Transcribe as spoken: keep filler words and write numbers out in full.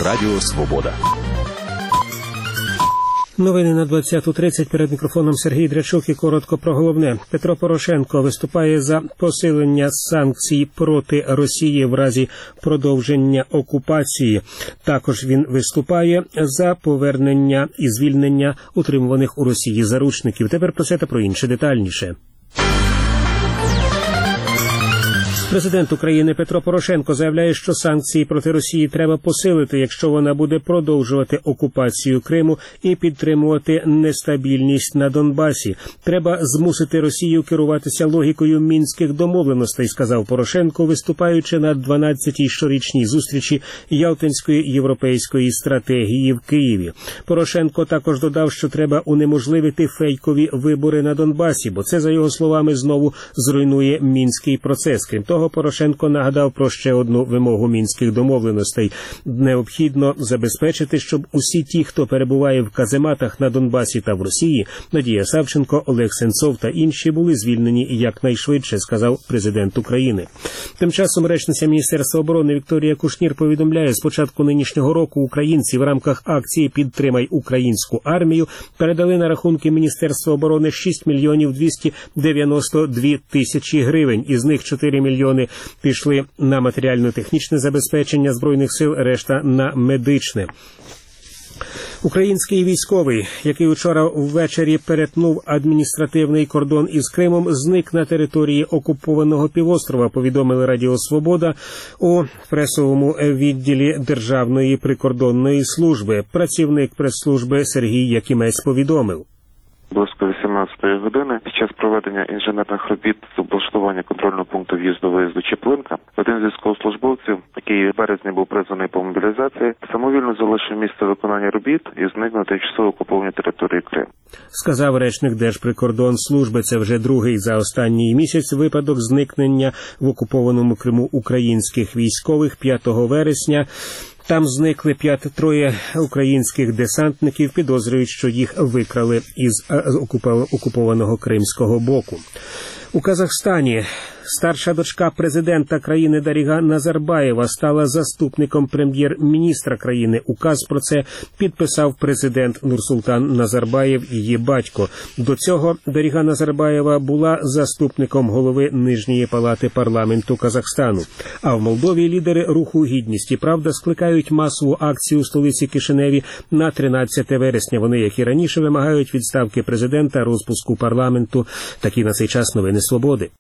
Радіо Свобода. Новини на двадцяту тридцять. Перед мікрофоном Сергій Дрячук і коротко про головне. Петро Порошенко виступає за посилення санкцій проти Росії в разі продовження окупації. Також він виступає за повернення і звільнення утримуваних у Росії заручників. Тепер про це та про інше детальніше. Президент України Петро Порошенко заявляє, що санкції проти Росії треба посилити, якщо вона буде продовжувати окупацію Криму і підтримувати нестабільність на Донбасі. Треба змусити Росію керуватися логікою мінських домовленостей, сказав Порошенко, виступаючи на дванадцятій щорічній зустрічі Ялтинської європейської стратегії в Києві. Порошенко також додав, що треба унеможливити фейкові вибори на Донбасі, бо це, за його словами, знову зруйнує мінський процес. Крім того, Порошенко нагадав про ще одну вимогу мінських домовленостей. Необхідно забезпечити, щоб усі ті, хто перебуває в казематах на Донбасі та в Росії, Надія Савченко, Олег Сенцов та інші, були звільнені якнайшвидше, сказав президент України. Тим часом речниця Міністерства оборони Вікторія Кушнір повідомляє, з початку нинішнього року українці в рамках акції «Підтримай українську армію» передали на рахунки Міністерства оборони шість мільйонів двісті дев'яносто дві тисячі гривень. Із них чотири мільйони пішли на матеріально-технічне забезпечення Збройних сил, решта на медичне. Український військовий, який вчора ввечері перетнув адміністративний кордон із Кримом, зник на території окупованого півострова, повідомили Радіо Свобода у пресовому відділі Державної прикордонної служби. Працівник прес-служби Сергій Якимець повідомив. Близько вісімнадцятої години під час проведення інженерних робіт з облаштування контрольного пункту в'їзду-виїзду Чеплинка, один з військовослужбовців, який в березні був призваний по мобілізації, самовільно залишив місце виконання робіт і зник на тимчасово окупованій території Криму. Сказав речник Держприкордонслужби. Це вже другий за останній місяць випадок зникнення в окупованому Криму українських військових. П'ятого вересня там зникли п'ять троє українських десантників, підозрюють, що їх викрали із окупованого кримського боку. У Казахстані старша дочка президента країни Дарига Назарбаєва стала заступником прем'єр-міністра країни. Указ про це підписав президент Нурсултан Назарбаєв, її батько. До цього Дарига Назарбаєва була заступником голови Нижньої палати парламенту Казахстану. А в Молдові лідери руху «Гідність і правда» скликають масову акцію у столиці Кишиневі на тринадцяте вересня. Вони, як і раніше, вимагають відставки президента, розпуску парламенту. Такі на цей час новини Свободи.